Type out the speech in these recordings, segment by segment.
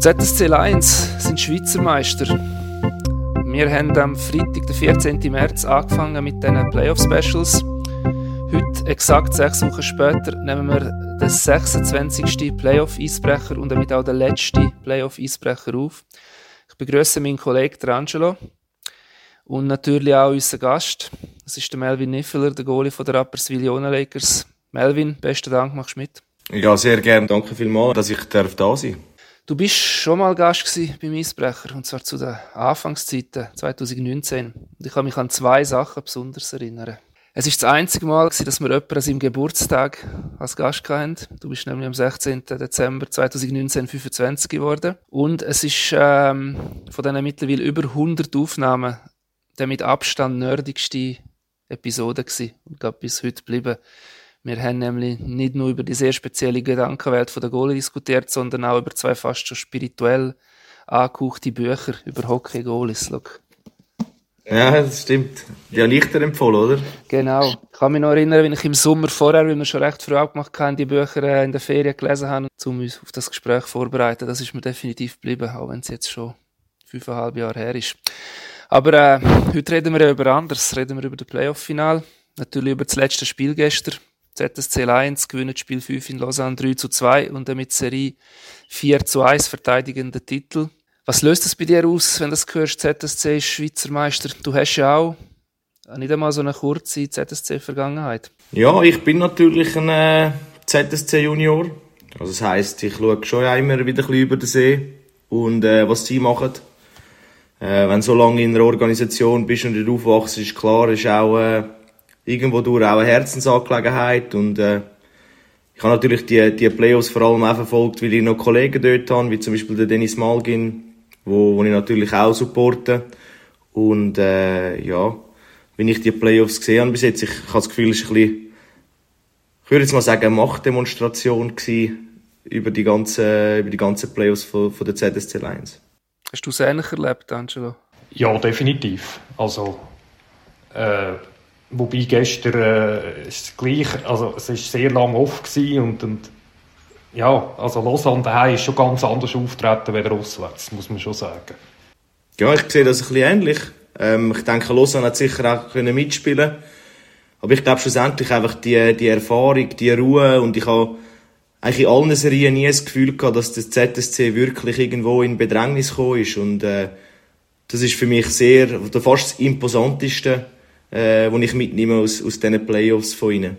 ZSC Lions sind Schweizer Meister. Wir haben am Freitag, den 14. März, angefangen mit diesen Playoff-Specials. Heute, exakt 6 Wochen später, nehmen wir den 26. Playoff-Eisbrecher und damit auch den letzten Playoff-Eisbrecher auf. Ich begrüße meinen Kollegen Angelo und natürlich auch unseren Gast. Das ist der Melvin Niffeler, der Goalie der Rapperswil Jona Lakers. Melvin, besten Dank, machst du mit? Ja, sehr gerne. Danke vielmals, dass ich da sein darf. Du bist schon mal Gast beim Eisbrecher, und zwar zu den Anfangszeiten 2019. Und ich kann mich an 2 Sachen besonders erinnern. Es war das einzige Mal, dass wir jemanden an seinem Geburtstag als Gast hatten. Du bist nämlich am 16. Dezember 2019 25 geworden. Und es ist von diesen mittlerweile über 100 Aufnahmen der mit Abstand nerdigste Episode gewesen. Und gerade bis heute geblieben. Wir haben nämlich nicht nur über die sehr spezielle Gedankenwelt der Goalie diskutiert, sondern auch über 2 fast schon spirituell angehauchte Bücher über Hockey-Goalies. Ja, das stimmt. Die habe ich dir empfohlen, oder? Genau. Ich kann mich noch erinnern, wenn ich im Sommer vorher, weil wir schon recht früh abgemacht haben, die Bücher in der Ferien gelesen haben, um uns auf das Gespräch vorzubereiten. Das ist mir definitiv geblieben, auch wenn es jetzt schon 5,5 Jahre her ist. Aber heute reden wir ja über anderes. Reden wir über das Playoff-Final. Natürlich über das letzte Spiel gestern. ZSC Lions gewinnt Spiel 5 in Lausanne 3-2 und damit Serie 4-1 verteidigen den Titel. Was löst es bei dir aus, wenn du das hörst, ZSC ist Schweizer Meister? Du hast ja auch nicht einmal so eine kurze ZSC-Vergangenheit. Ja, ich bin natürlich ein ZSC-Junior. Also das heisst, ich schaue schon immer wieder ein bisschen über den See und was sie machen. Wenn du so lange in einer Organisation bist und dort aufwachst, ist klar, ist auch irgendwo durch auch eine Herzensangelegenheit. Und ich habe natürlich die Playoffs vor allem auch verfolgt, weil ich noch Kollegen dort habe, wie zum Beispiel der Dennis Malgin, wo ich natürlich auch supporte. Und ja, wenn ich die Playoffs gesehen habe bis jetzt, ich habe das Gefühl, es war ein bisschen, ich würde jetzt mal sagen, eine Machtdemonstration gewesen über die ganzen Playoffs von der ZSC Lions. Hast du es ähnlich erlebt, Angelo? Ja, definitiv. Also, wobei gestern ist gleich, also es ist sehr lang off gewesen und ja, also Lausanne daheim ist schon ganz anders auftreten als auswärts, muss man schon sagen. Ja, ich sehe das ein bisschen ähnlich. Ich denke, Lausanne hat sicher auch mitspielen können. Aber ich glaube schlussendlich einfach die Erfahrung, die Ruhe, und ich habe eigentlich in allen Serien nie das Gefühl gehabt, dass das ZSC wirklich irgendwo in Bedrängnis gekommen ist. Und das ist für mich fast das Imposanteste, was ich mitnehme aus diesen Playoffs von ihnen.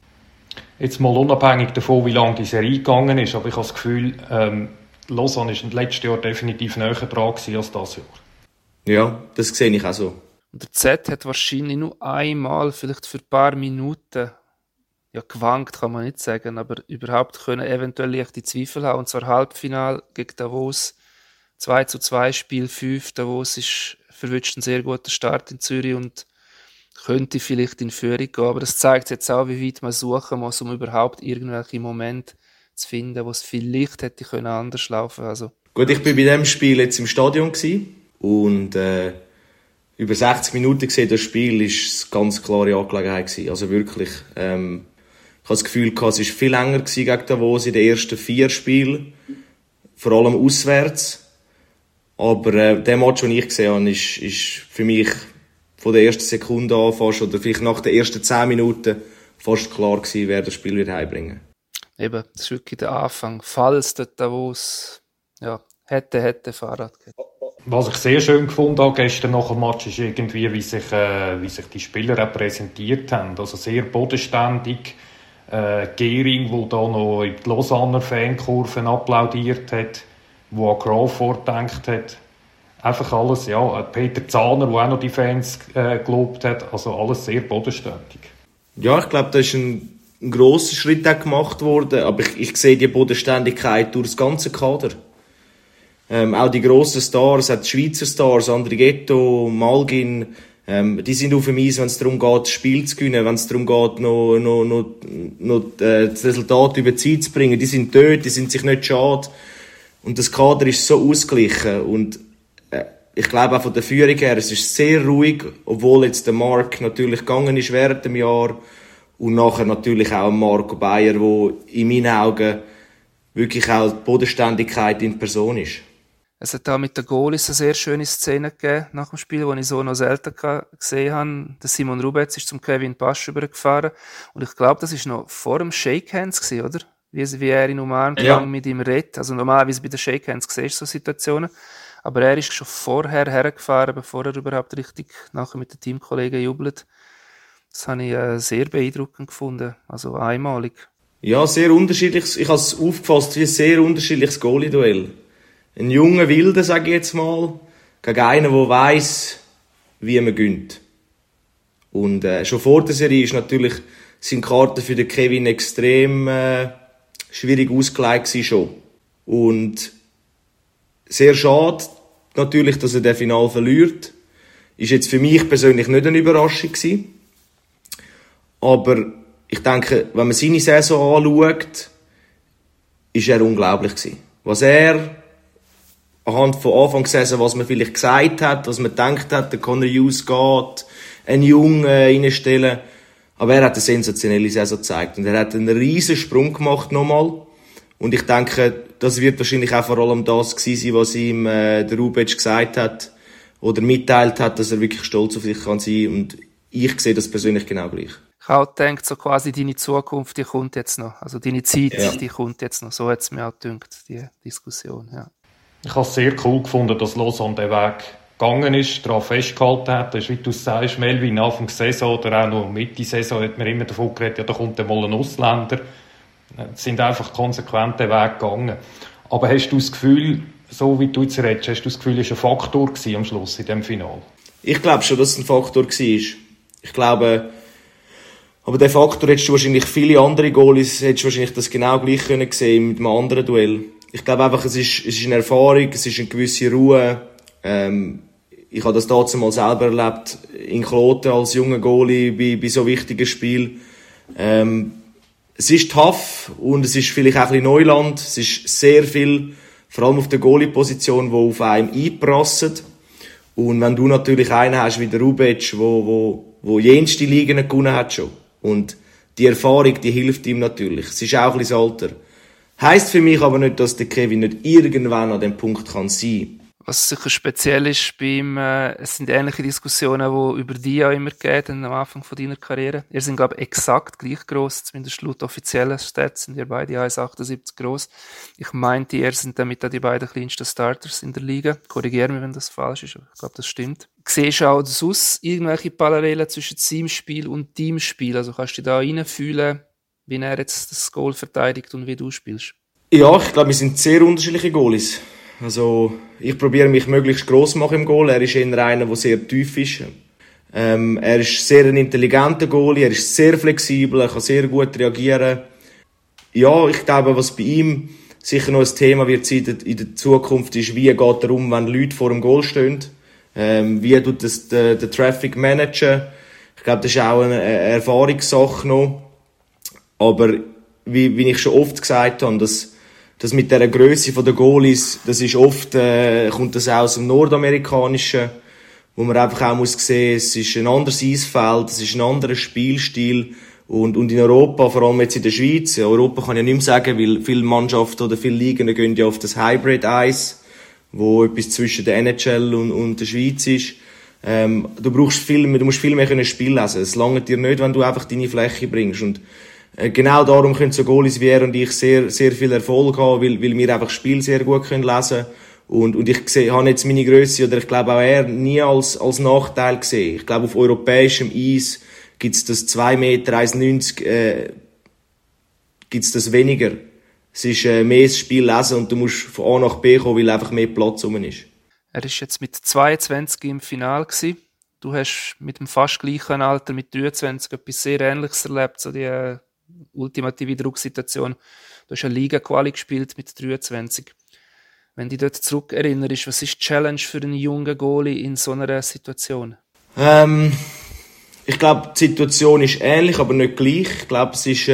Jetzt mal unabhängig davon, wie lange die Serie gegangen ist, aber ich habe das Gefühl, Lausanne war letztes Jahr definitiv näher dran als das Jahr. Ja, das sehe ich auch so. Und der Z hat wahrscheinlich nur einmal, vielleicht für ein paar Minuten, ja, gewankt kann man nicht sagen, aber überhaupt können eventuell leichte Zweifel haben. Und zwar Halbfinale gegen Davos, 2-2, Spiel 5. Davos ist verwünscht ein sehr guter Start in Zürich und könnte vielleicht in Führung gehen. Aber das zeigt jetzt auch, wie weit man suchen muss, um überhaupt irgendwelche Momente zu finden, wo es vielleicht hätte anders laufen können. Also. Gut, ich bin bei diesem Spiel jetzt im Stadion gewesen und über 60 Minuten gesehen, das Spiel ist eine ganz klare Angelegenheit gewesen. Also wirklich, ich habe das Gefühl gehabt, es war viel länger gewesen gegen Davos in den ersten 4 Spielen, vor allem auswärts. Aber der Match, den ich gesehen habe, ist für mich von der ersten Sekunde an fast, oder vielleicht nach den ersten 10 Minuten fast klar gewesen, wer das Spiel wird heimbringen. Eben, das ist wirklich der Anfang. Falls der Davos hätte Fahrrad gehabt. Was ich sehr schön gefunden habe gestern nach dem Match, ist irgendwie, wie sich die Spieler auch präsentiert haben. Also sehr bodenständig. Gehring, der da noch in die Lausanner Fankurven applaudiert hat, der an Crawford gedacht hat. Einfach alles, ja. Peter Zahner, der auch noch die Fans gelobt hat. Also alles sehr bodenständig. Ja, ich glaube, da ist ein grosser Schritt auch gemacht worden. Aber ich sehe die Bodenständigkeit durch das ganze Kader. Auch die grossen Stars, auch die Schweizer Stars, Andrighetto, Malgin, die sind auf dem Eis, wenn es darum geht, das Spiel zu gewinnen, wenn es darum geht, noch das Resultat über die Zeit zu bringen. Die sind dort, die sind sich nicht schade. Und das Kader ist so ausgeglichen. Und ich glaube auch von der Führung her, es ist sehr ruhig, obwohl jetzt der Marc natürlich gegangen ist während dem Jahr. Und nachher natürlich auch Marco Bayer, der in meinen Augen wirklich auch die Bodenständigkeit in Person ist. Es hat da mit den Goalies eine sehr schöne Szene gegeben nach dem Spiel, die ich so noch selten gesehen habe. Der Simon Rubetz ist zum Kevin Pasch übergefahren. Und ich glaube, das war noch vor dem Shakehands gewesen, oder? Wie er ihn umarmt, lang mit ihm redet. Also normalerweise bei den Shakehands siehst du so Situationen. Aber er ist schon vorher hergefahren, bevor er überhaupt richtig nachher mit den Teamkollegen jubelt. Das habe ich sehr beeindruckend gefunden. Also einmalig. Ja, sehr unterschiedlich. Ich habe es aufgefasst wie ein sehr unterschiedliches Goalie-Duell. Ein junger Wilder, sage ich jetzt mal, gegen einen, der weiss, wie man gönnt. Und schon vor der Serie ist natürlich seine Karte für den Kevin extrem schwierig ausgelegt gewesen schon. Und sehr schade natürlich, dass er das Finale verliert. Ist jetzt für mich persönlich nicht eine Überraschung gewesen. Aber ich denke, wenn man seine Saison anschaut, ist er unglaublich gewesen. Was er anhand von Anfangssaison, was man vielleicht gesagt hat, was man gedacht hat, der Connor Hughes geht, einen Jungen reinstellen. Aber er hat eine sensationelle Saison gezeigt. Und er hat einen riesen Sprung gemacht nochmal. Und ich denke, das wird wahrscheinlich auch vor allem das gewesen sein, was ihm der Rubic gesagt hat oder mitteilt hat, dass er wirklich stolz auf sich kann sein. Und ich sehe das persönlich genau gleich. Ich habe auch gedacht, so quasi deine Zukunft, die kommt jetzt noch. Also deine Zeit, die kommt jetzt noch. So hat es mir auch gedacht, die Diskussion, ja. Ich habe es sehr cool gefunden, dass Lausanne den Weg gegangen ist, daran festgehalten hat. Das ist, wie du sagst, Melvin, Anfang der Saison oder auch noch Mitte der Saison hat man immer davon geredet, ja, da kommt dann mal ein Ausländer. Sie sind einfach konsequent den Weg gegangen. Aber hast du das Gefühl, so wie du jetzt redest, hast du das Gefühl, es war ein Faktor am Schluss in diesem Finale? Ich glaube schon, dass es ein Faktor war. Ich glaube, aber den Faktor hättest du wahrscheinlich viele andere Goalies, hättest du wahrscheinlich das genau gleich können sehen mit einem anderen Duell. Ich glaube einfach, es ist eine Erfahrung, es ist eine gewisse Ruhe. Ich habe das damals mal selber erlebt, in Kloten als junger Goalie bei so wichtigen Spielen. Es ist tough und es ist vielleicht auch ein bisschen Neuland. Es ist sehr viel, vor allem auf der Goalie-Position, die auf einem einprasselt. Und wenn du natürlich einen hast wie der Rubic, wo jenste Ligen gewonnen hat schon. Und die Erfahrung, die hilft ihm natürlich. Es ist auch ein bisschen das Alter. Heisst für mich aber nicht, dass der Kevin nicht irgendwann an dem Punkt kann sein. Was sicher speziell ist bei ihm, es sind ähnliche Diskussionen, die über die ja immer gehen, am Anfang von deiner Karriere. Ihr sind, glaube ich, exakt gleich gross, zumindest laut offiziellen Stats sind ihr beide 1,78 gross. Ich meinte, ihr sind damit auch die beiden kleinsten Starters in der Liga. Korrigiere mich, wenn das falsch ist, aber ich glaube, das stimmt. Siehst du auch sonst irgendwelche Parallelen zwischen seinem Spiel und deinem Spiel? Also kannst du dich da reinfühlen, wie er jetzt das Goal verteidigt und wie du spielst? Ja, ich glaube, wir sind sehr unterschiedliche Goalies. Also, ich probiere mich möglichst gross zu machen im Goal. Er ist eher einer, der sehr tief ist. Er ist sehr ein intelligenter Goalie, er ist sehr flexibel, er kann sehr gut reagieren. Ja, ich glaube, was bei ihm sicher noch ein Thema wird sein in der Zukunft, ist, wie geht er um, wenn Leute vor dem Goal stehen. Wie tut das der Traffic managen. Ich glaube, das ist auch eine Erfahrungssache noch. Aber wie ich schon oft gesagt habe, das mit dieser Grösse der Goalies, das ist oft, kommt das auch aus dem Nordamerikanischen, wo man einfach auch muss sehen, es ist ein anderes Eisfeld, es ist ein anderer Spielstil. Und in Europa, vor allem jetzt in der Schweiz, Europa kann ich ja nicht mehr sagen, weil viele Mannschaften oder viele Ligen gehen ja auf das Hybrid-Eis, wo etwas zwischen der NHL und der Schweiz ist. Du musst viel mehr können Spiel lesen. Es langt dir nicht, wenn du einfach deine Fläche bringst. Und genau darum können so Goalies wie er und ich sehr, sehr viel Erfolg haben, weil wir einfach das Spiel sehr gut können lesen. Und ich habe jetzt meine Grösse, oder ich glaube auch er, nie als Nachteil gesehen. Ich glaube, auf europäischem Eis gibt's das 2 Meter, 1,90, gibt's das weniger. Es ist mehr das Spiel lesen und du musst von A nach B kommen, weil einfach mehr Platz rum ist. Er ist jetzt mit 22 im Finale gewesen. Du hast mit dem fast gleichen Alter, mit 23, etwas sehr Ähnliches erlebt, so die ultimative Drucksituation. Du hast eine Liga-Quali gespielt mit 23. Wenn du dich dort zurückerinnerst, was ist die Challenge für einen jungen Goalie in so einer Situation? Ich glaube, die Situation ist ähnlich, aber nicht gleich. Ich glaube, es ist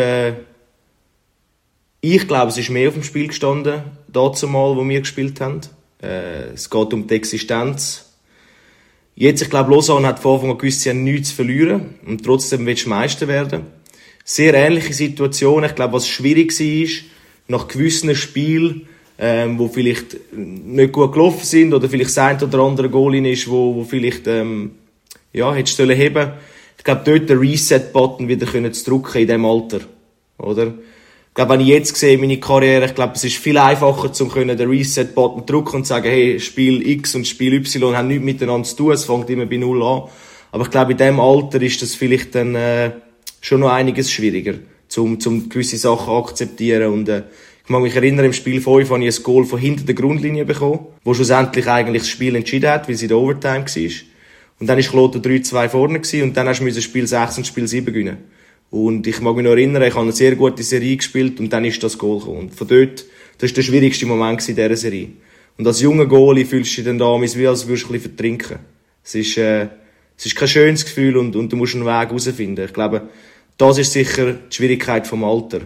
mehr auf dem Spiel gestanden, dazumal, wo wir gespielt haben. Es geht um die Existenz. Jetzt, ich glaube, Lausanne hat von Anfang an gewusst, sie haben nichts zu verlieren und trotzdem willst du Meister werden. Sehr ähnliche Situation. Ich glaube, was schwierig war, nach gewissen Spielen wo vielleicht nicht gut gelaufen sind oder vielleicht das ein oder andere Goal ist, wo vielleicht hättest du heben. Ich glaube, dort den Reset-Button wieder zu drücken in diesem Alter, oder? Ich glaube, wenn ich jetzt sehe, meine Karriere, ich glaube, es ist viel einfacher, den Reset-Button zu drücken und zu sagen, hey, Spiel X und Spiel Y haben nichts miteinander zu tun, es fängt immer bei Null an. Aber ich glaube, in diesem Alter ist das vielleicht dann schon noch einiges schwieriger, um gewisse Sachen zu akzeptieren. Und ich mag mich erinnern, im Spiel 5 habe ich ein Goal von hinter der Grundlinie bekommen, wo schlussendlich eigentlich das Spiel entschieden hat, weil es in der Overtime war. Und dann war Kloten 3-2 vorne und dann musst du Spiel 6 und Spiel 7 gewinnen. Und ich mag mich noch erinnern, ich habe eine sehr gute Serie gespielt und dann ist das Goal gekommen. Und von dort, das war der schwierigste Moment in dieser Serie. Und als junger Goalie fühlst du dich dann da, wie als würdest du ein bisschen vertrinken. Es ist kein schönes Gefühl und du musst einen Weg herausfinden. Ich glaube, das ist sicher die Schwierigkeit vom Alter.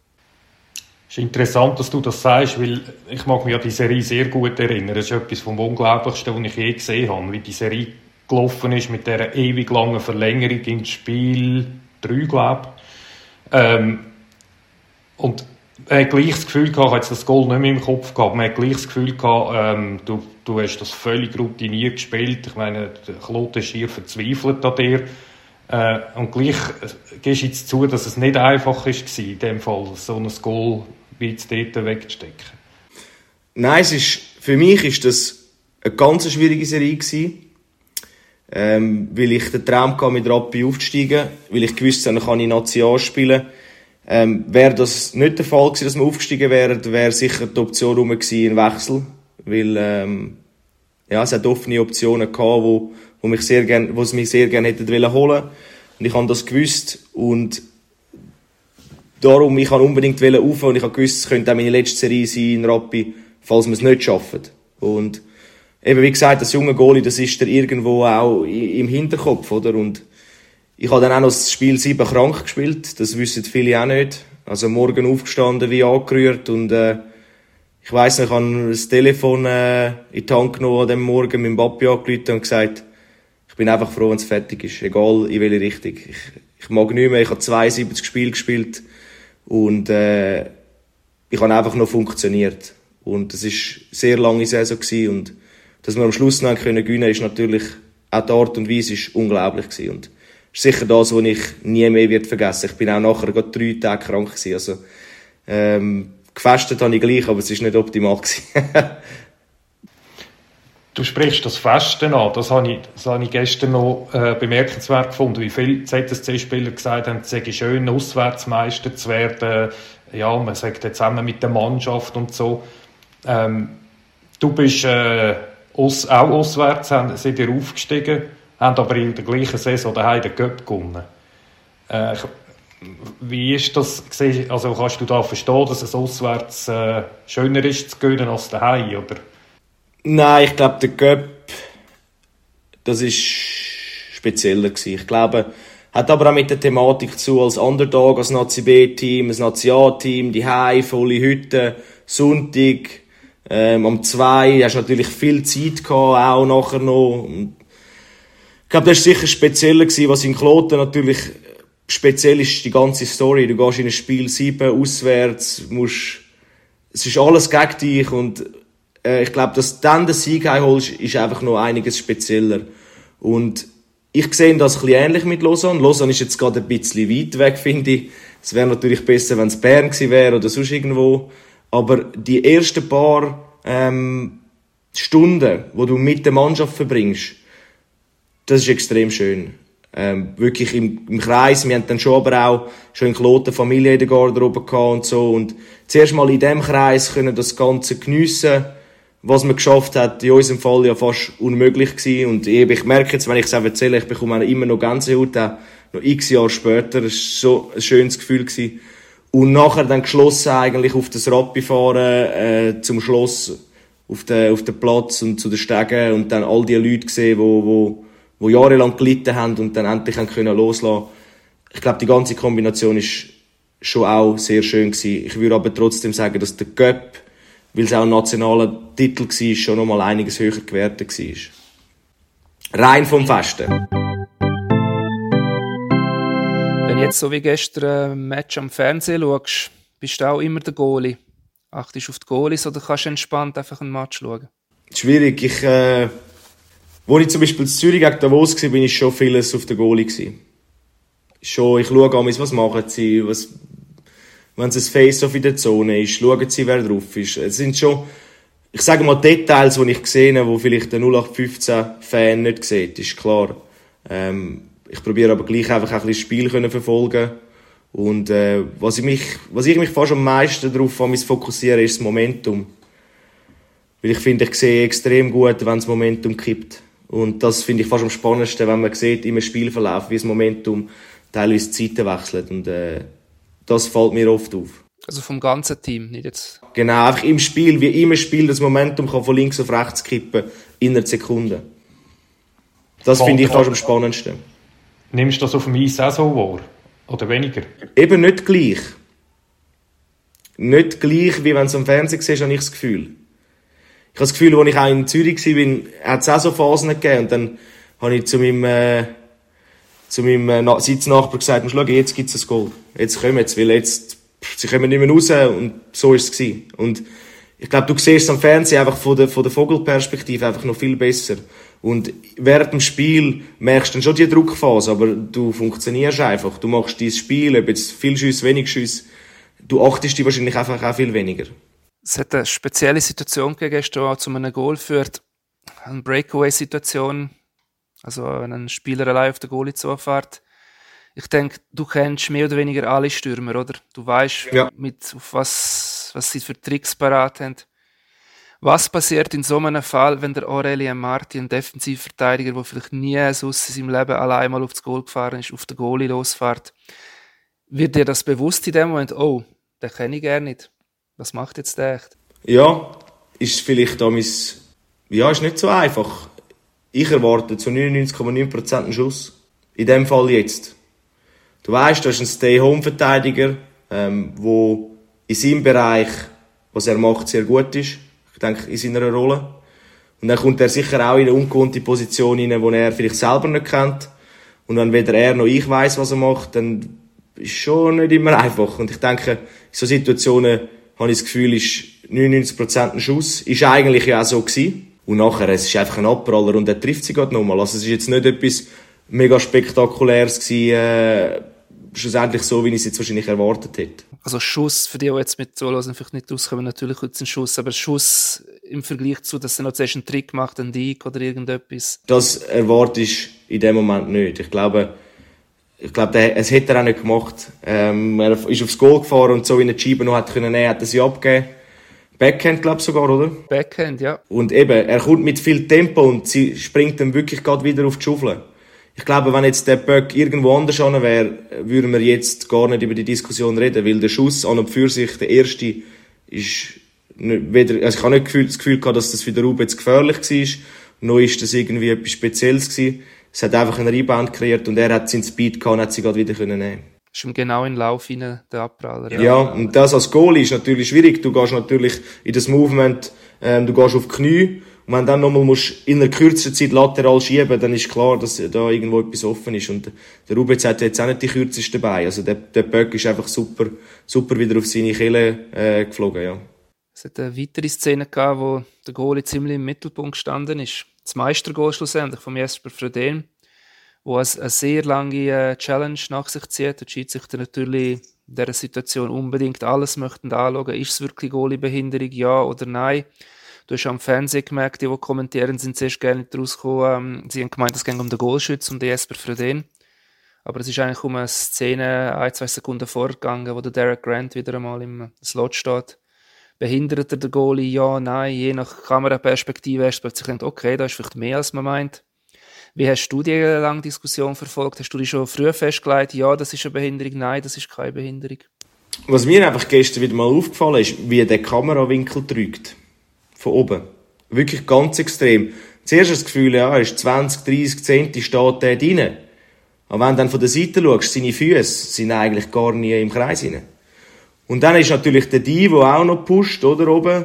Es ist interessant, dass du das sagst, weil ich mag mich an die Serie sehr gut erinnern. Das ist etwas vom Unglaublichsten, was ich je gesehen habe, wie die Serie gelaufen ist mit dieser ewig langen Verlängerung im Spiel 3, glaube ich. Und man hat gleich das Gefühl gehabt, ich habe jetzt das Goal nicht mehr im Kopf gehabt, man hat gleich das Gefühl gehabt, du hast das völlig routiniert gespielt. Ich meine, der Kloten ist hier verzweifelt an dir. Und gleich gehst du jetzt zu, dass es nicht einfach war, in dem Fall so ein Goal wie jetzt dort wegzustecken. Nein, für mich ist das eine ganz schwierige Serie gewesen. Weil ich den Traum hatte, mit Rappi aufzusteigen, weil ich gewusst habe, dann kann ich National spielen. Wäre das nicht der Fall gewesen, dass wir aufgestiegen wären, wäre sicher die Option rum gewesen, ein Wechsel. Weil, es hat offene Optionen gehabt, wo es mich sehr gerne hätten holen. Und ich habe das gewusst. Und darum, ich habe unbedingt rauf und ich habe gewusst, es könnte auch meine letzte Serie sein in Rappi, falls wir es nicht schaffen. Und eben, wie gesagt, das junge Goalie, das ist der irgendwo auch im Hinterkopf, oder? Und ich habe dann auch noch das Spiel 7 krank gespielt. Das wissen viele auch nicht. Also morgen aufgestanden, wie angerührt. Und ich weiss nicht, ich habe das Telefon in die Hand genommen an dem Morgen mit dem Papi angerufen und gesagt, ich bin einfach froh, wenn es fertig ist. Egal in welche Richtung. Ich mag nicht mehr. Ich habe 72 Spiele gespielt. Und ich habe einfach noch funktioniert. Und es war eine sehr lange Saison gewesen. Und dass wir am Schluss noch gewinnen können, ist natürlich auch die Art und Weise ist unglaublich gewesen. Und das ist sicher das, was ich nie mehr vergessen werde. Ich bin auch nachher gerade 3 Tage krank gewesen. Also, gefestet habe ich gleich, aber es war nicht optimal gewesen. Du sprichst das Festen an. Das habe ich gestern noch bemerkenswert gefunden, wie viele ZSC-Spieler gesagt haben, es sei schön, Auswärtsmeister zu werden. Ja, man sagt jetzt zusammen mit der Mannschaft und so. Du bist auch auswärts, seid ihr aufgestiegen, haben aber in der gleichen Saison daheim den Cup gewonnen. Wie ist das? Also kannst du da verstehen, dass es auswärts schöner ist zu gewinnen als daheim, oder? Nein, ich glaube, der Cup, das war spezieller gewesen. Ich glaube, hat aber auch mit der Thematik zu, als Underdog, als Nazi-B-Team, ein Nazi-A-Team, die Hause, volle Hütte, Sonntag, am 2 hast du natürlich viel Zeit gehabt, auch nachher noch. Und ich glaube, das war sicher spezieller gewesen, was in Kloten natürlich speziell ist, die ganze Story. Du gehst in ein Spiel 7, auswärts, es ist alles gegen dich und ich glaube, dass du dann den Sieg einholst, ist einfach noch einiges spezieller. Und ich sehe das ein bisschen ähnlich mit Lausanne. Lausanne ist jetzt gerade ein bisschen weit weg, finde ich. Es wäre natürlich besser, wenn es Bern gewesen wäre oder sonst irgendwo. Aber die ersten paar Stunden, die du mit der Mannschaft verbringst, das ist extrem schön. Wirklich im Kreis. Wir haben dann schon aber auch schon in Kloten Familie in der Garderobe gehabt und so. Und zuerst mal in diesem Kreis können das Ganze geniessen, was man geschafft hat, in unserem Fall ja fast unmöglich gewesen. Und ich merke jetzt, wenn ich es auch erzähle, ich bekomme immer noch Gänsehaut, auch noch x Jahre später. Das war so ein schönes Gefühl gewesen. Und nachher dann geschlossen eigentlich auf das Rappi fahren, zum Schloss, auf den Platz und zu den Stegen und dann all die Leute gesehen, die jahrelang gelitten haben und dann endlich können loslassen. Ich glaube, die ganze Kombination ist schon auch sehr schön gewesen. Ich würde aber trotzdem sagen, dass der Cup, weil es auch ein nationaler Titel war, schon noch mal einiges höher gewertet war. Rein vom Festen. Wenn du jetzt so wie gestern ein Match am Fernsehen schaust, bist du auch immer der Goalie. Achtest du auf die Goalies oder kannst du entspannt einfach einen Match schauen? Schwierig. Wo ich zum Beispiel in Zürich gegen Davos war, bin ich schon vieles auf der Goalie gewesen. Ich schaue an, was machen sie, wenn es ein Face-Off in der Zone ist, schauen sie, wer drauf ist. Es sind schon, ich sage mal, Details, die ich sehe, die vielleicht der 0815-Fan nicht sieht, ist klar. Ich probiere aber gleich einfach ein bisschen das Spiel verfolgen. Und was ich mich fast am meisten darauf fokussiere, ist das Momentum. Weil ich finde, ich sehe extrem gut, wenn das Momentum kippt. Und das finde ich fast am spannendsten, wenn man sieht, im Spielverlauf, wie das Momentum teilweise Zeiten wechselt. Und das fällt mir oft auf. Also vom ganzen Team, nicht jetzt? Genau, einfach im Spiel, wie im Spiel, das Momentum kann von links auf rechts kippen, in einer Sekunde. Das finde ich fast am spannendsten. Nimmst du das auf dem Eis auch so wahr? Oder weniger? Eben nicht gleich. Nicht gleich, wie wenn du es am Fernsehen siehst, habe ich das Gefühl. Ich habe das Gefühl, als ich auch in Zürich war, hat es auch so Phasen gegeben. Und dann habe ich zu meinem Sitznachbar gesagt, schau, jetzt gibt es ein Goal. Jetzt kommen sie, weil sie kommen nicht mehr raus. Und so war es. Und ich glaube, du siehst es am Fernsehen einfach von der Vogelperspektive einfach noch viel besser. Und während dem Spiel merkst du dann schon die Druckphase, aber du funktionierst einfach. Du machst dein Spiel, ob jetzt viel Schüsse, wenig Schüsse, du achtest dich wahrscheinlich einfach auch viel weniger. Es hat eine spezielle Situation gegeben, gestern auch zu einem Goal führt. Eine Breakaway-Situation. Also wenn ein Spieler allein auf den Goalie zufährt. Ich denke, du kennst mehr oder weniger alle Stürmer, oder? Du weißt, auf was sie für Tricks parat haben. Was passiert in so einem Fall, wenn der Aurelien Marti, ein Defensivverteidiger, der vielleicht nie sonst in seinem Leben allein mal aufs Goal gefahren ist, auf den Goalie losfährt? Wird dir das bewusst in dem Moment? Oh, den kenne ich gar nicht. Was macht jetzt der echt? Ja, ist vielleicht ist nicht so einfach. Ich erwarte zu 99,9% einen Schuss. In dem Fall jetzt. Du weißt, du hast einen Stay-Home-Verteidiger, der in seinem Bereich, was er macht, sehr gut ist. Ich denke, in seiner Rolle. Und dann kommt er sicher auch in eine ungewohnte Position rein, die er vielleicht selber nicht kennt. Und wenn weder er noch ich weiss, was er macht, dann ist es schon nicht immer einfach. Und ich denke, in so Situationen habe ich das Gefühl, ist 99% ein Schuss. Ist eigentlich ja auch so gewesen. Und nachher, es ist einfach ein Abpraller und er trifft sie gerade nochmal. Also es ist jetzt nicht etwas mega Spektakuläres gewesen, schlussendlich so, wie ich es jetzt wahrscheinlich erwartet hätte. Also Schuss, für die jetzt mit Zuhören vielleicht nicht rauskommen, natürlich jetzt ein Schuss, aber Schuss im Vergleich zu, dass er noch zuerst einen Trick macht, einen Deke oder irgendetwas. Das erwartest du in dem Moment nicht. Ich glaube, es hätte er auch nicht gemacht. Er ist aufs Goal gefahren und so wie er die Scheibe noch hat er sie abgegeben. Backhand, glaube ich sogar, oder? Backhand, ja. Und eben, er kommt mit viel Tempo und sie springt dann wirklich gerade wieder auf die Schaufel. Ich glaube, wenn jetzt der Böck irgendwo anders an wäre, würden wir jetzt gar nicht über die Diskussion reden, weil der Schuss an und für sich, der erste, ist weder, also ich habe nicht das Gefühl gehabt, dass das für den Ruben jetzt gefährlich war, noch ist das irgendwie etwas Spezielles gewesen. Es hat einfach einen Rebound kreiert und er hat seinen Speed gehabt und hat sie gerade wieder nehmen können. Ist ihm genau in den Lauf rein, der Abpraller. Ja, und das als Goalie ist natürlich schwierig. Du gehst natürlich in das Movement, du gehst auf die Knie. Und wenn du dann nochmal in einer kürzesten Zeit lateral schieben, dann ist klar, dass da irgendwo etwas offen ist. Und der Rubitz hat jetzt auch nicht die kürzeste dabei. Also der Böck ist einfach super wieder auf seine Kehle geflogen, ja. Es hat eine weitere Szene gehabt, wo der Goalie ziemlich im Mittelpunkt gestanden ist. Das Meistergoal schlussendlich vom Jesper Fredén, wo eine sehr lange Challenge nach sich zieht. Der Schiedsrichter natürlich in dieser Situation unbedingt alles möchten anschauen. Ist es wirklich Goalie-Behinderung, ja oder nein? Du hast am Fernsehen gemerkt, die kommentieren, sind zuerst gerne nicht rausgekommen. Sie haben gemeint, es ging um den Goalschütz, um den Jesper Fredén. Aber es ist eigentlich um eine Szene 1-2 Sekunden vorgegangen, wo der Derek Grant wieder einmal im Slot steht. Behindert er den Goalie? Ja, nein. Je nach Kameraperspektive hast du plötzlich gedacht, okay, da ist vielleicht mehr, als man meint. Wie hast du die lange Diskussion verfolgt? Hast du die schon früh festgelegt? Ja, das ist eine Behinderung. Nein, das ist keine Behinderung. Was mir einfach gestern wieder mal aufgefallen ist, wie der Kamerawinkel drückt. Von oben. Wirklich ganz extrem. Zuerst das Gefühl, ja, er ist 20, 30 Zentimeter steht der drin. Aber wenn du dann von der Seite schaust, seine Füße sind eigentlich gar nie im Kreis rein. Und dann ist natürlich der der auch noch pusht, oder, oben.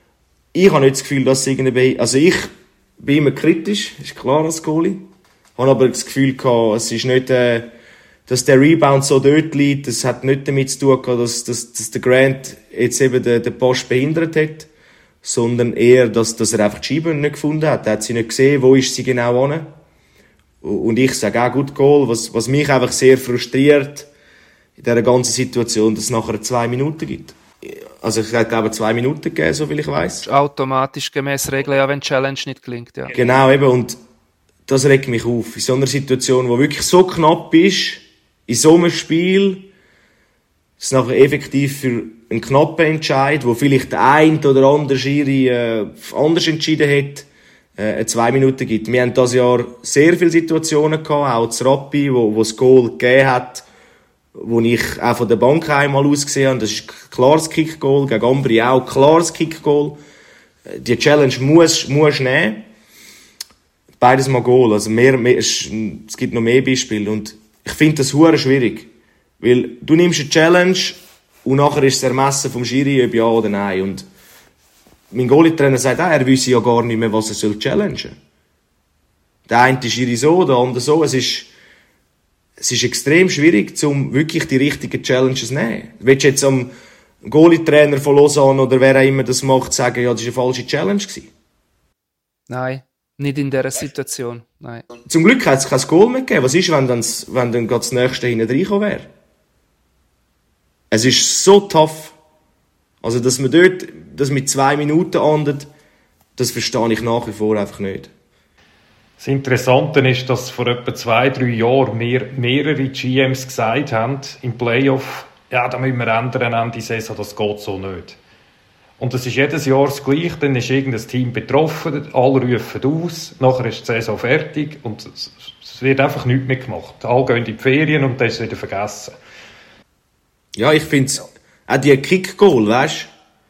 Ich habe nicht das Gefühl, dass es irgendwie, also ich bin immer kritisch, ist klar als Goalie. Habe aber das Gefühl gehabt, es ist nicht, dass der Rebound so dort liegt, das hat nicht damit zu tun gehabt, dass der Grant jetzt eben den Post behindert hat, sondern eher, dass er einfach die Scheibe nicht gefunden hat. Er hat sie nicht gesehen, wo ist sie genau hin. Und ich sage auch gut Goal, was mich einfach sehr frustriert in dieser ganzen Situation, dass es nachher 2 Minuten gibt. Also ich glaube 2 Minuten gegeben, so viel ich weiss. Automatisch gemäß Regeln, ja, wenn die Challenge nicht gelingt, ja. Genau, eben, und das regt mich auf. In so einer Situation, die wirklich so knapp ist, in so einem Spiel, es nachher effektiv für einen knappen Entscheid, wo vielleicht der eine oder andere Schiri anders entschieden hat, 2 Minuten gibt. Wir haben dieses Jahr sehr viele Situationen gehabt, auch zu Rappi, wo das Goal gegeben hat, wo ich auch von der Bank einmal ausgesehen habe. Das ist ein klares Kick-Goal, gegen Ambri auch klares Kick-Goal. Die Challenge muss nehmen. Beides mal Goal. Also es gibt noch mehr Beispiele. Und ich finde das hure schwierig. Weil du nimmst eine Challenge und nachher ist das Ermessen vom Schiri, ob ja oder nein. Und mein Goalie-Trainer sagt auch, er wisse ja gar nicht mehr, was er challengen soll. Der eine Schiri so, der andere so. Es ist extrem schwierig, um wirklich die richtigen Challenges zu nehmen. Willst du jetzt am Goalie-Trainer von Lausanne oder wer auch immer das macht, sagen, ja, das war eine falsche Challenge gewesen? Nein, nicht in dieser Situation. Nein. Zum Glück hat es kein Goal mehr gegeben. Was ist, wenn dann das nächste hinten reingekommen wäre? Es ist so tough. Also, dass man dort, das mit 2 Minuten ahndet, das verstehe ich nach wie vor einfach nicht. Das Interessante ist, dass vor etwa 2-3 Jahren mehrere GMs gesagt haben, im Playoff, ja, da müssen wir ändern, Ende Saison, das geht so nicht. Und es ist jedes Jahr das Gleiche, dann ist irgendein Team betroffen, alle rufen aus, nachher ist die Saison fertig und es wird einfach nichts mehr gemacht. Alle gehen in die Ferien und dann ist es wieder vergessen. Ja, ich finde es, auch die Kick-Goal, weißt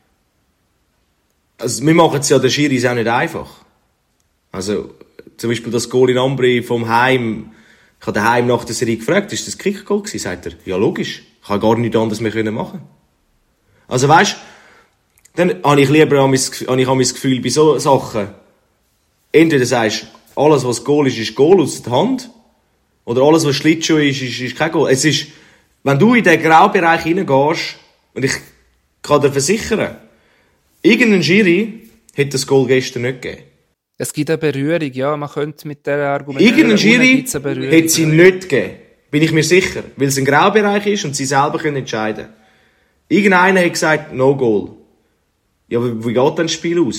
du? Also, wir machen es ja den Schiris auch nicht einfach. Also, zum Beispiel das Goal in Ambri vom Heim, ich habe den Heim nach der Serie gefragt, ist das Kick-Goal gewesen? Sagt er, ja logisch, ich habe gar nichts anderes mehr machen. Also weißt, dann habe ich lieber das Gefühl bei so Sachen, entweder sagst du, alles was Goal ist Goal aus der Hand, oder alles was Schlittschuh ist kein Goal. Es ist, wenn du in den Graubereich hineingehst, und ich kann dir versichern, irgendein Schiri hätte das Goal gestern nicht gegeben. Es gibt eine Berührung, ja, man könnte mit dieser Argumentation... Irgendein Schiri hätte sie nicht gegeben, bin ich mir sicher, weil es ein Graubereich ist und sie selber können entscheiden. Irgendeiner hat gesagt, no goal. Ja, aber wie geht denn das Spiel aus?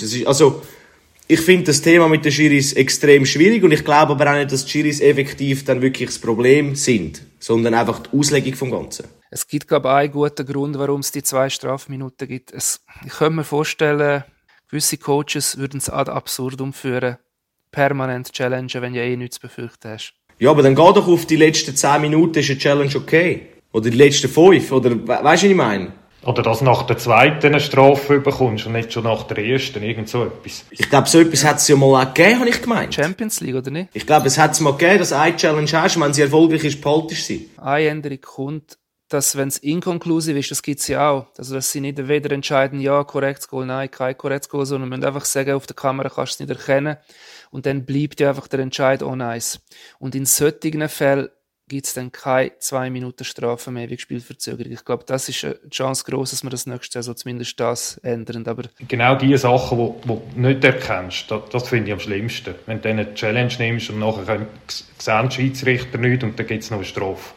Ich finde das Thema mit den Schiris extrem schwierig und ich glaube aber auch nicht, dass die Schiris effektiv dann wirklich das Problem sind, sondern einfach die Auslegung vom Ganzen. Es gibt, glaube ich, einen guten Grund, warum es die 2 Strafminuten gibt. Ich könnte mir vorstellen, gewisse Coaches würden es ad absurdum führen, permanent challengen, wenn du nichts zu befürchten hast. Ja, aber dann geh doch auf die letzten 10 Minuten, ist eine Challenge okay. Oder die letzten 5, oder weißt du, was ich meine? Oder dass nach der zweiten eine Strafe bekommst und nicht schon nach der ersten, irgend so etwas. Ich glaube, so etwas hat es ja mal auch gegeben, habe ich gemeint. Champions League, oder nicht? Ich glaube, es hat es mal gegeben, dass du eine Challenge hast und wenn sie erfolgreich ist, behaltest du sie. Eine Änderung kommt, dass, wenn es inkonklusiv ist, das gibt es ja auch. Also, dass sie nicht weder entscheiden, ja, korrektes Goal, nein, kein korrektes Goal, sondern man einfach sagen, auf der Kamera kannst du es nicht erkennen. Und dann bleibt ja einfach der Entscheid on ice. Und in solchen Fällen gibt es dann keine 2 Minuten Strafe mehr wegen Spielverzögerung. Ich glaube, das ist eine Chance gross, dass wir das nächste Jahr so zumindest das ändern. Aber genau die Sachen, die du nicht erkennst, das finde ich am schlimmsten. Wenn du eine Challenge nimmst und nachher sehen die Schiedsrichter nicht und dann gibt es noch eine Strafe.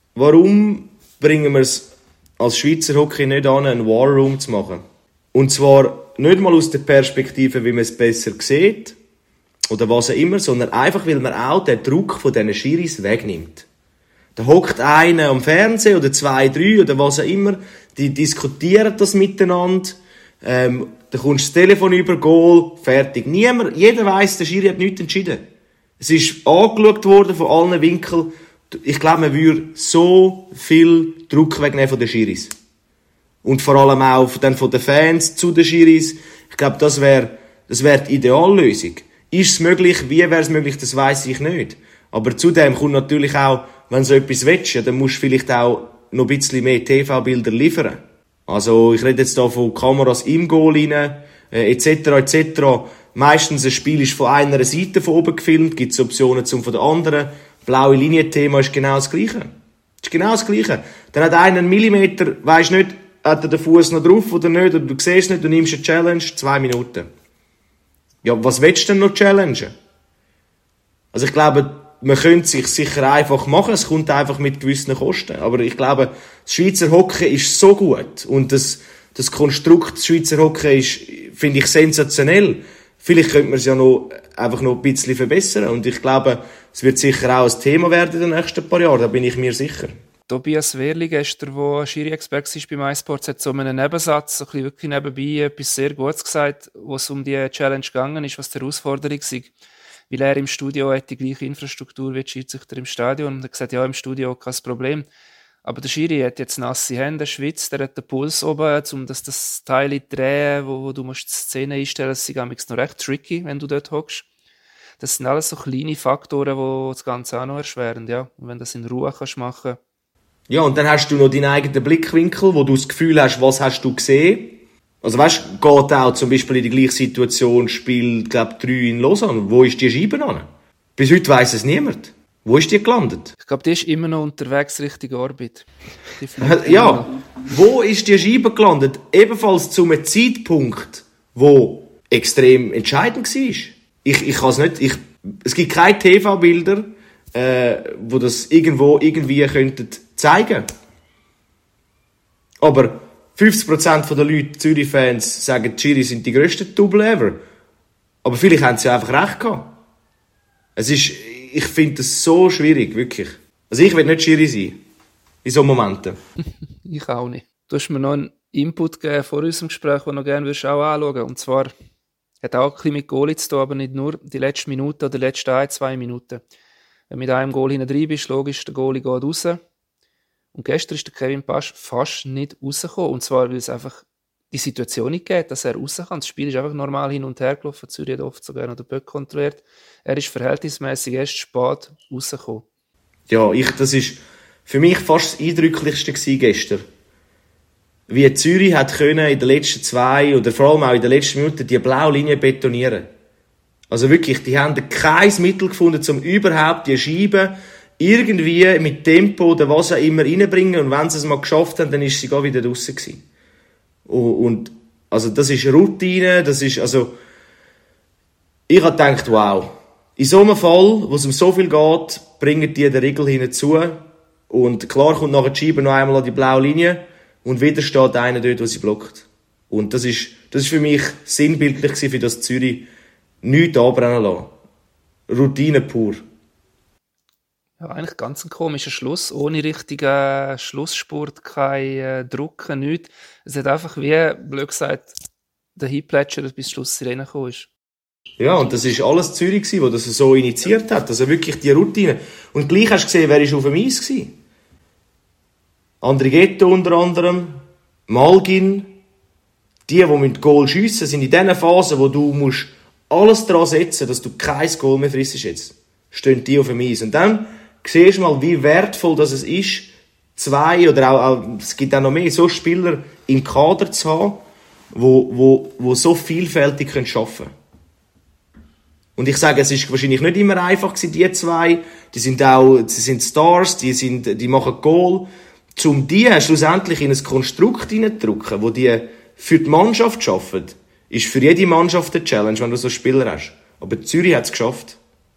Warum bringen wir es als Schweizer Hockey nicht an, einen War Room zu machen? Und zwar nicht mal aus der Perspektive, wie man es besser sieht oder was auch immer, sondern einfach, weil man auch den Druck von diesen Schiris wegnimmt. Da hockt einer am Fernsehen oder 2, 3 oder was auch immer, die diskutieren das miteinander, da kommst das Telefon über, Goal, fertig. Jeder weiss, der Schiri hat nichts entschieden. Es ist angeschaut worden von allen Winkeln. Ich glaube, man würde so viel Druck wegnehmen von den Schiris. Und vor allem auch dann von den Fans zu den Schiris. Ich glaube, das wäre die Ideallösung. Ist es möglich? Wie wäre es möglich? Das weiss ich nicht. Aber zudem kommt natürlich auch, wenn du so etwas willst, ja, dann musst du vielleicht auch noch ein bisschen mehr TV-Bilder liefern. Also, ich rede jetzt da von Kameras im Goal rein, etc., etc. Meistens ein Spiel ist von einer Seite von oben gefilmt, gibt es Optionen von der anderen. Blaue Linie-Thema ist genau das Gleiche. Das ist genau das Gleiche. Dann hat einer einen Millimeter, weisst nicht, hat er den Fuß noch drauf oder nicht, oder du siehst nicht, du nimmst eine Challenge, 2 Minuten. Ja, was willst du denn noch challengen? Also ich glaube, man könnte sich sicher einfach machen, es kommt einfach mit gewissen Kosten. Aber ich glaube, das Schweizer Hockey ist so gut und das Konstrukt des Schweizer Hockey ist, finde ich, sensationell. Vielleicht könnte man es ja noch einfach noch ein bisschen verbessern und ich glaube, es wird sicher auch ein Thema werden in den nächsten paar Jahren, da bin ich mir sicher. Tobias Wehrli gestern, der Schiri-Expert war bei MySports, hat so einen Nebensatz, so ein bisschen wirklich nebenbei, etwas sehr Gutes gesagt, wo es um die Challenge gegangen ist, was die Herausforderung war. Weil er im Studio hat die gleiche Infrastruktur wie die Schiedsrichter im Stadion. Und er hat gesagt, ja, im Studio kein Problem. Aber der Schiri hat jetzt nasse Hände, schwitzt, der hat den Puls oben, um das Teil zu drehen, wo du musst die Szene einstellen musst. Das ist noch recht tricky, wenn du dort hockst. Das sind alles so kleine Faktoren, die das Ganze auch noch erschweren. Ja. Und wenn du das in Ruhe kannst machen. Ja, und dann hast du noch deinen eigenen Blickwinkel, wo du das Gefühl hast, was hast du gesehen. Also weißt, geht auch zum Beispiel in die gleiche Situation, Spiel, glaube 3 in Lausanne. Wo ist die Scheibe an? Bis heute weiss es niemand. Wo ist die gelandet? Ich glaube, die ist immer noch unterwegs Richtung Orbit. Ja, wo ist die Scheibe gelandet? Ebenfalls zu einem Zeitpunkt, wo extrem entscheidend war. Ich kann es nicht, es gibt keine TV-Bilder, wo das irgendwie könnten zeigen. Aber 50% der Leute, Zürich-Fans, sagen, die Schiri sind die grössten Double ever. Aber vielleicht haben sie einfach recht gehabt. Ich finde das so schwierig, wirklich. Also ich will nicht Schiri sein. In so Momenten. Ich auch nicht. Du hast mir noch einen Input gegeben vor unserem Gespräch, den du noch gerne auch anschauen würdest. Und zwar hat auch ein bisschen mit Goalie zu tun, aber nicht nur die letzten Minuten oder die letzten 1-2 Minuten. Wenn du mit einem Goal hinten drin bist, logisch, der Goalie geht raus. Und gestern ist der Kevin Pasch fast nicht rausgekommen. Und zwar, weil es einfach die Situation nicht geht, dass er raus kann. Das Spiel ist einfach normal hin und her gelaufen. Zürich hat oft sogar noch den Böck kontrolliert. Er ist verhältnismäßig erst spät rausgekommen. Ja, das ist für mich fast das Eindrücklichste gestern. Wie Zürich hat können in den letzten 2 oder vor allem auch in den letzten Minuten die blaue Linie betonieren. Also wirklich, die haben kein Mittel gefunden, um überhaupt die Scheibe irgendwie mit Tempo oder was auch immer reinbringen. Und wenn sie es mal geschafft haben, dann ist sie gar wieder draussen gewesen. Und also das ist Routine, das ist, also ich habe gedacht, wow, in so einem Fall, wo es um so viel geht, bringen die den Riegel hinzu und klar kommt nachher die Scheibe noch einmal an die blaue Linie und wieder steht einer dort, der sie blockt. Und das ist für mich sinnbildlich gewesen, für das Zürich nichts anbrennen lassen. Routine pur. Ja, eigentlich ganz ein komischer Schluss, ohne richtigen Schlussspurt, kein Druck, nichts. Es hat einfach wie, blöd gesagt, der Hinplätscher bis zum Schluss reingekommen ist. Ja, und das war alles Zürich, das das so initiiert hat. Also wirklich die Routine. Und gleich hast du gesehen, wer war auf dem Eis war. Andrighetto unter anderem, Malgin. Die Goal schiessen, sind in diesen Phasen, wo du musst alles daran setzen, dass du kein Goal mehr frissest jetzt. Stehen die auf dem Eis. Und dann siehst du mal, wie wertvoll das ist, 2 oder auch es gibt auch noch mehr, so Spieler im Kader zu haben, wo so vielfältig arbeiten können. Und ich sage, es ist wahrscheinlich nicht immer einfach gewesen, die 2. Sie sind Stars, die machen Goal. Um die schlussendlich in ein Konstrukt hineinzudrücken, wo die für die Mannschaft arbeiten, ist für jede Mannschaft eine Challenge, wenn du so Spieler hast. Aber Zürich hat es geschafft.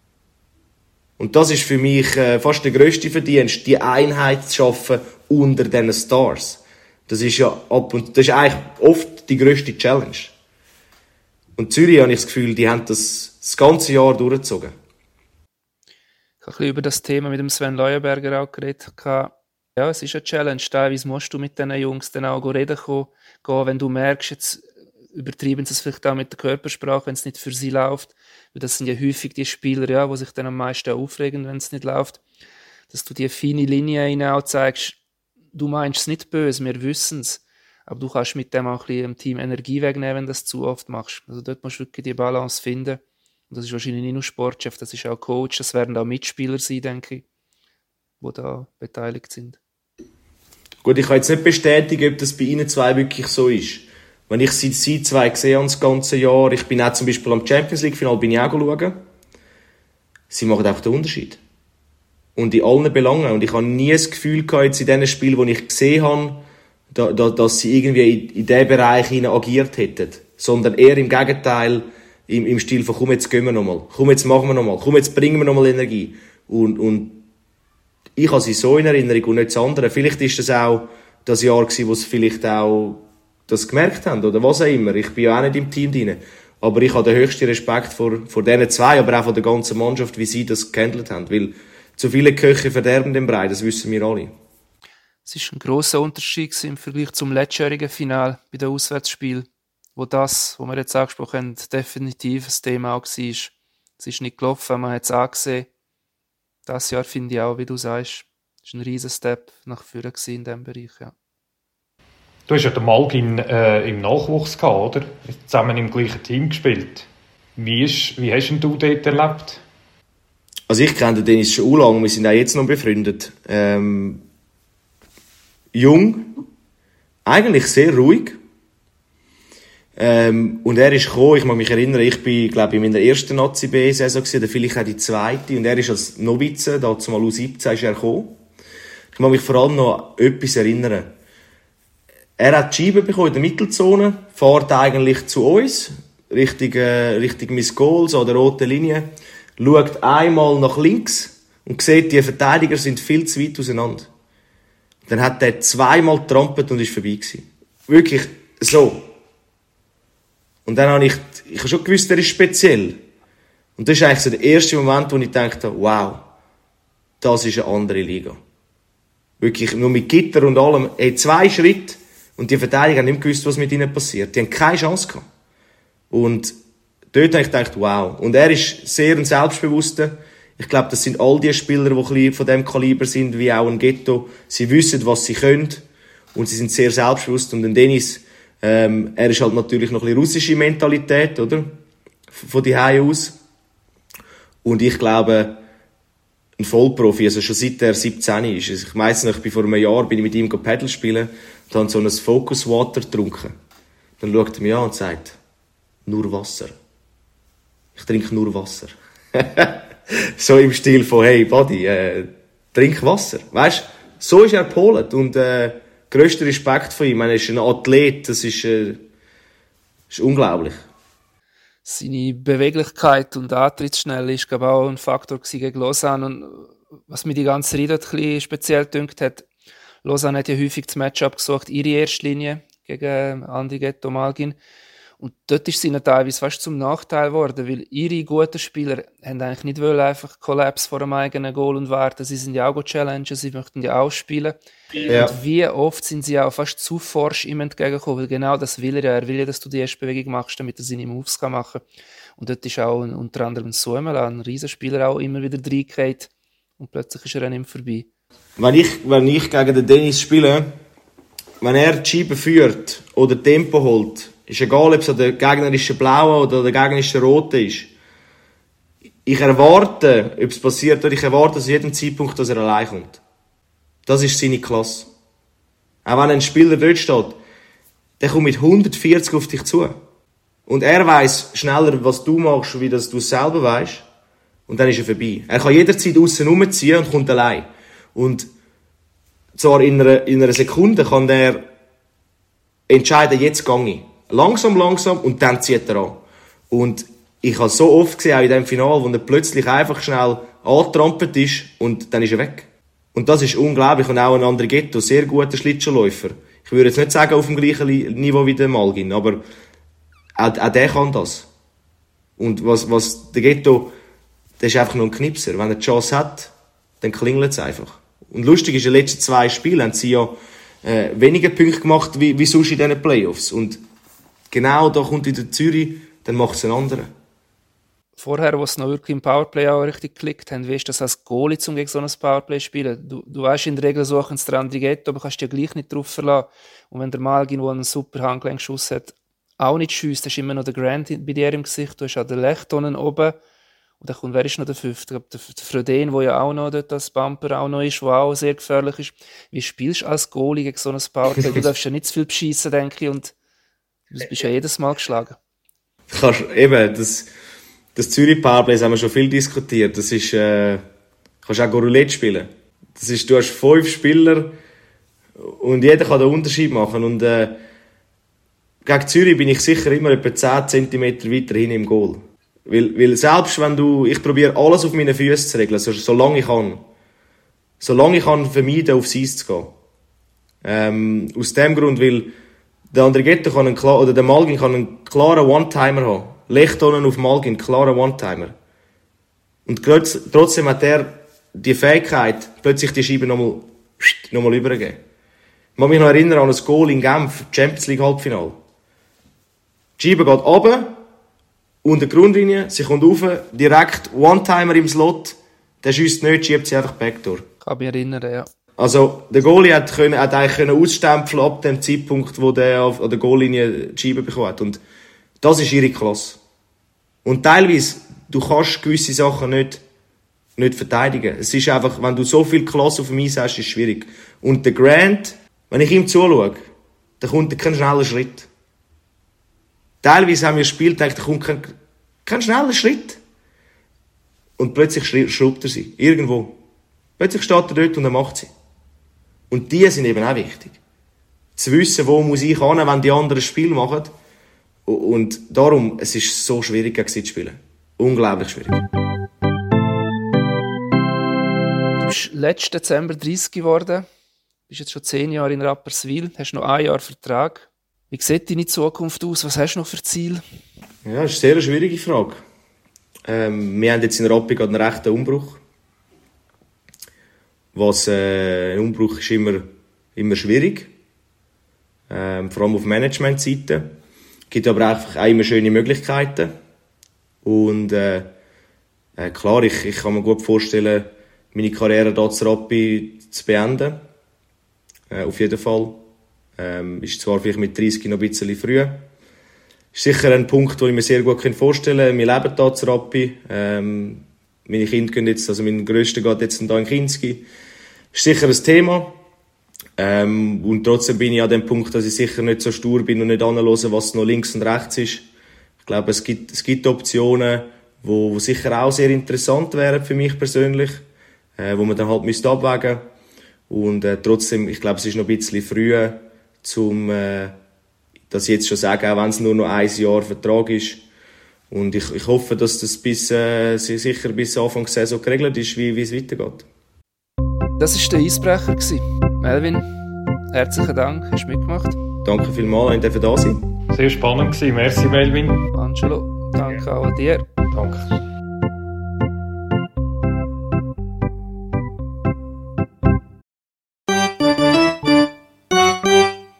Und das ist für mich fast der grösste Verdienst, die Einheit zu schaffen unter diesen Stars. Das ist ja das ist eigentlich oft die grösste Challenge. Und Zürich, habe ich das Gefühl, die haben das ganze Jahr durchgezogen. Ich habe ein bisschen über das Thema mit dem Sven Leuenberger auch geredet. Ja, es ist eine Challenge. Teilweise musst du mit diesen Jungs dann auch reden gehen, wenn du merkst, jetzt übertreiben sie es vielleicht auch mit der Körpersprache, wenn es nicht für sie läuft. Weil das sind ja häufig die Spieler, ja, die sich dann am meisten aufregen, wenn es nicht läuft. Dass du die feine Linie ihnen auch zeigst, du meinst es nicht böse, wir wissen es. Aber du kannst mit dem auch ein bisschen im Team Energie wegnehmen, wenn du das zu oft machst. Also dort musst du wirklich die Balance finden. Und das ist wahrscheinlich nicht nur Sportchef, das ist auch Coach, das werden auch Mitspieler sein, denke ich, die da beteiligt sind. Gut, ich kann jetzt nicht bestätigen, ob das bei Ihnen 2 wirklich so ist. Wenn ich sie 2 sehe das ganze Jahr, ich bin auch zum Beispiel am Champions League Final bin ich auch schauen. Sie machen auch den Unterschied. Und in allen Belangen. Und ich habe nie das Gefühl gehabt, jetzt in diesen Spielen, die ich gesehen habe, dass sie irgendwie in diesen Bereich hinein agiert hätten. Sondern eher im Gegenteil, im Stil von, komm, jetzt gehen wir nochmal. Komm, jetzt machen wir nochmal. Komm, jetzt bringen wir nochmal Energie. Und ich habe sie so in Erinnerung und nicht das andere. Vielleicht ist das auch das Jahr gewesen, wo sie vielleicht auch das gemerkt haben, oder was auch immer. Ich bin ja auch nicht im Team drin. Aber ich habe den höchsten Respekt vor diesen zwei, aber auch vor der ganzen Mannschaft, wie sie das gehandelt haben. Weil zu viele Köche verderben den Brei, das wissen wir alle. Es war ein grosser Unterschied im Vergleich zum letztjährigen Final bei den Auswärtsspielen, wo das, was wir jetzt angesprochen haben, definitiv ein Thema auch war. Es ist nicht gelaufen, man hat es angesehen. Das Jahr finde ich auch, wie du sagst, ist ein riesen Step nach vorne in diesem Bereich. Ja. Du hast ja den Malgin im Nachwuchs gehabt, oder? Zusammen im gleichen Team gespielt. Wie hast du dort erlebt? Also ich kenne den Dennis schon lange, wir sind auch jetzt noch befreundet. Jung, eigentlich sehr ruhig. Und er ist gekommen, ich mag mich erinnern, ich bin, glaube ich, in meiner ersten Nazi-B-Saison gewesen, oder vielleicht auch die zweite, und er ist als Novize, da zumal U17 ist er gekommen. Ich mag mich vor allem noch an etwas erinnern. Er hat die Scheibe bekommen in der Mittelzone, fährt eigentlich zu uns, Richtung Miss Goal, so an der roten Linie, schaut einmal nach links und sieht, die Verteidiger sind viel zu weit auseinander. Dann hat er zweimal getrampelt und ist vorbei gewesen. Wirklich so. Und dann habe ich schon gewusst, er ist speziell. Und das ist eigentlich so der erste Moment, wo ich dachte, wow, das ist eine andere Liga. Wirklich, nur mit Gitter und allem. 2 Schritte und die Verteidiger haben nicht gewusst, was mit ihnen passiert. Die haben keine Chance gehabt. Und dort habe ich gedacht, wow. Und er ist sehr ein Selbstbewusster. Ich glaube, das sind all die Spieler, die ein bisschen von dem Kaliber sind, wie auch ein Ghetto. Sie wissen, was sie können. Und sie sind sehr selbstbewusst. Und ein Dennis, er ist halt natürlich noch ein bisschen russische Mentalität, oder? Von die Hause aus. Und ich glaube, ein Vollprofi, also schon seit er 17 ist. Ich weiss noch, vor einem Jahr bin ich mit ihm Paddle spielen und habe so ein Focus Water getrunken. Dann schaut er mich an und sagt, nur Wasser. Ich trinke nur Wasser. So im Stil von, hey Buddy, trink Wasser. Weisst, so ist er gepolt und grösster Respekt von ihm. Er ist ein Athlet, das ist unglaublich. Seine Beweglichkeit und Antrittsschnelle ist, glaube ich, auch ein Faktor gegen Lausanne. Und was mir die ganze Reihe dort ein bisschen speziell gedünkt hat, Lausanne hat ja häufig das Matchup gesucht, ihre Erstlinie gegen Andi Ghetto Malgin. Und dort ist es ihnen teilweise fast zum Nachteil geworden, weil ihre guten Spieler haben eigentlich nicht wollen, einfach Kollaps vor einem eigenen Goal und warten. Sie sind ja auch Challenger, sie möchten ja auch spielen. Ja. Und wie oft sind sie auch fast zu forsch ihm entgegengekommen, weil genau das will er ja. Er will ja, dass du die erste Bewegung machst, damit er seine Moves machen kann. Und dort ist auch unter anderem Suomela, ein Riesenspieler, auch immer wieder reingekommen und plötzlich ist er an ihm vorbei. Wenn ich gegen den Dennis spiele, wenn er die Scheibe führt oder Tempo holt, ist egal, ob es der gegnerische Blaue oder der gegnerische Rote ist. Ich erwarte, ob es passiert, oder ich erwarte zu jedem Zeitpunkt, dass er allein kommt. Das ist seine Klasse. Auch wenn ein Spieler dort steht, der kommt mit 140 auf dich zu. Und er weiss schneller, was du machst, wie das du selber weißt. Und dann ist er vorbei. Er kann jederzeit aussen rumziehen und kommt allein. Und zwar in einer Sekunde kann er entscheiden, jetzt gehe ich. Langsam und dann zieht er an. Und ich habe so oft gesehen, auch in dem Finale, wo er plötzlich einfach schnell angetrampelt ist und dann ist er weg. Und das ist unglaublich. Und auch ein anderer Ghetto, sehr guter Schlittschuhläufer. Ich würde jetzt nicht sagen auf dem gleichen Niveau wie der Malgin, aber auch der kann das. Und was der Ghetto, der ist einfach nur ein Knipser. Wenn er die Chance hat, dann klingelt es einfach. Und lustig ist, in den letzten 2 Spielen haben sie ja weniger Punkte gemacht wie sonst in diesen Playoffs. Und genau da kommt wieder Zürich, dann macht es einen anderen. Vorher, wo es noch wirklich im Powerplay auch richtig geklickt haben, wie ist das als Goalie, um gegen so ein Powerplay zu spielen? Du weißt, in der Regel suchen sie den Andi Ghetto, aber kannst dich ja gleich nicht drauf verlassen. Und wenn der Malgin, der einen super Handgelenkschuss hat, auch nicht schiesst, hast du immer noch den Grant bei dir im Gesicht, du hast auch den Lechtonen oben. Und dann kommt, wer ist noch der 5.? Ich glaube, der Fröden, der ja auch noch dort als Bumper auch noch ist, der auch sehr gefährlich ist. Wie spielst du als Goalie gegen so ein Powerplay? Du darfst ja nicht zu viel beschissen, denke ich, und du bist ja jedes Mal geschlagen. Das Zürich Powerplay, das haben wir schon viel diskutiert. Das ist, kannst auch Roulette spielen. Du hast 5 Spieler und jeder kann den Unterschied machen. Und gegen Zürich bin ich sicher immer etwa 10 cm weiter hin im Goal. Weil selbst wenn ich probiere alles auf meine Füße zu regeln, solange ich kann. Solange ich kann vermeiden, aufs Eis zu gehen. Aus dem Grund, weil der Andrighetto oder der Malgin kann einen klaren One-Timer haben. Lechtonen auf Malgin, klaren One-Timer. Und trotzdem hat er die Fähigkeit, plötzlich die Scheibe nochmal übergeben. Ich kann mich noch erinnern an ein Goal in Genf, Champions League Halbfinale. Die Scheibe geht runter, unter die Grundlinie, sie kommt rauf, direkt One-Timer im Slot, der schiesst nicht, schiebt sie einfach backdoor. Kann mich erinnern, ja. Also, der Goalie hat eigentlich ausstempeln ab dem Zeitpunkt, wo der an der Goallinie die Scheibe bekommen hat. Und das ist ihre Klasse. Und teilweise, du kannst gewisse Sachen nicht verteidigen. Es ist einfach, wenn du so viel Klasse auf dem Eis hast, ist es schwierig. Und der Grant, wenn ich ihm zuschaue, da kommt kein schneller Schritt. Teilweise haben wir gespielt, da kommt kein schneller Schritt. Und plötzlich schraubt er sie. Irgendwo. Plötzlich steht er dort und er macht sie. Und die sind eben auch wichtig. Zu wissen, wo muss ich hin, wenn die anderen ein Spiel machen. Und darum, es ist so schwierig, gegen sie zu spielen. Unglaublich schwierig. Du bist letzten Dezember 30 geworden. Du bist jetzt schon 10 Jahre in Rapperswil. Hast noch 1 Jahr Vertrag. Wie sieht deine Zukunft aus? Was hast du noch für Ziel? Ja, das ist eine sehr schwierige Frage. Wir haben jetzt in Rappi gerade einen rechten Umbruch. Ein Umbruch ist immer schwierig. Vor allem auf Managementseite. Es gibt aber einfach auch immer schöne Möglichkeiten. Und klar, ich kann mir gut vorstellen, meine Karriere hier zu Rappi zu beenden. Auf jeden Fall. Ist zwar vielleicht mit 30 noch ein bisschen früh. Ist sicher ein Punkt, den ich mir sehr gut vorstellen kann. Wir leben hier zu Rappi. Meine Kinder gehen jetzt, also mein Grösster geht jetzt hier in Kinski. Ist sicher ein Thema. Und trotzdem bin ich an dem Punkt, dass ich sicher nicht so stur bin und nicht anhöre, was noch links und rechts ist. Ich glaube, es gibt Optionen, die sicher auch sehr interessant wären für mich persönlich, wo man dann halt abwägen müsste. Und trotzdem, ich glaube, es ist noch ein bisschen früh, das jetzt schon sagen, auch wenn es nur noch 1 Jahr Vertrag ist. Und ich hoffe, dass das sicher bis Anfang der Saison geregelt ist, wie es weitergeht. Das war der Eisbrecher. Melvin, herzlichen Dank, hast du mitgemacht. Danke vielmals, dass ihr da sein. Sehr spannend gewesen. Merci, Melvin. Angelo, danke auch dir. Danke.